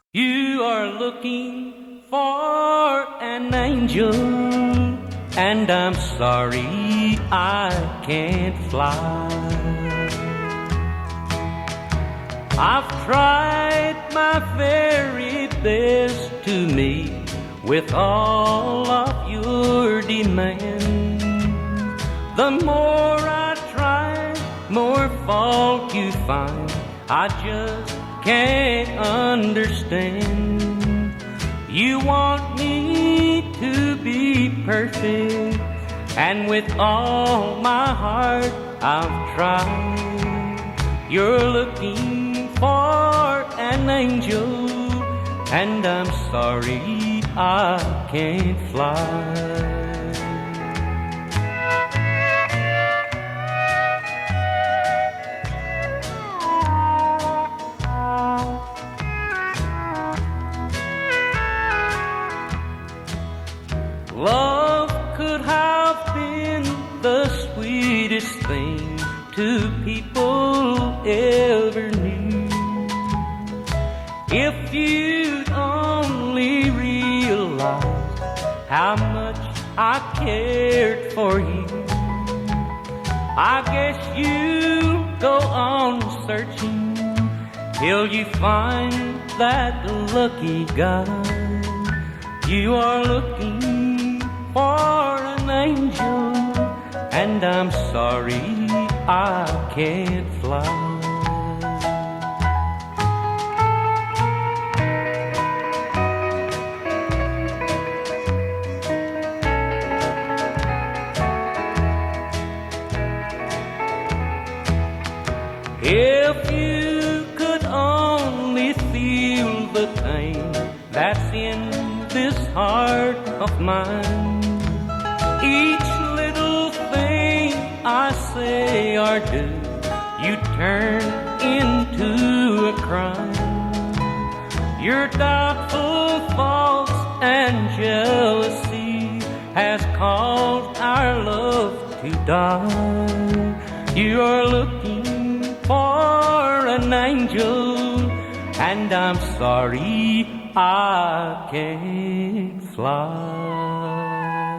You are looking for an angel, and I'm sorry I can't fly. I've tried my very best to meet with all of your demands. The more I try, more fault you find. I just can't understand. You want me to be perfect, and with all my heart I've tried. You're looking for an angel, and I'm sorry I can't fly. Love could have been the sweetest thing two people ever knew. If you'd only realize how much I cared for you, I guess you go on searching till you find that lucky guy. You are looking for an angel, and I'm sorry I can't fly. If you could only feel the pain that's in this heart of mine, each little thing I say or do, you turn into a crime. Your doubtful faults and jealousy has caused our love to die. You are looking for an angel, and I'm sorry I can't fly.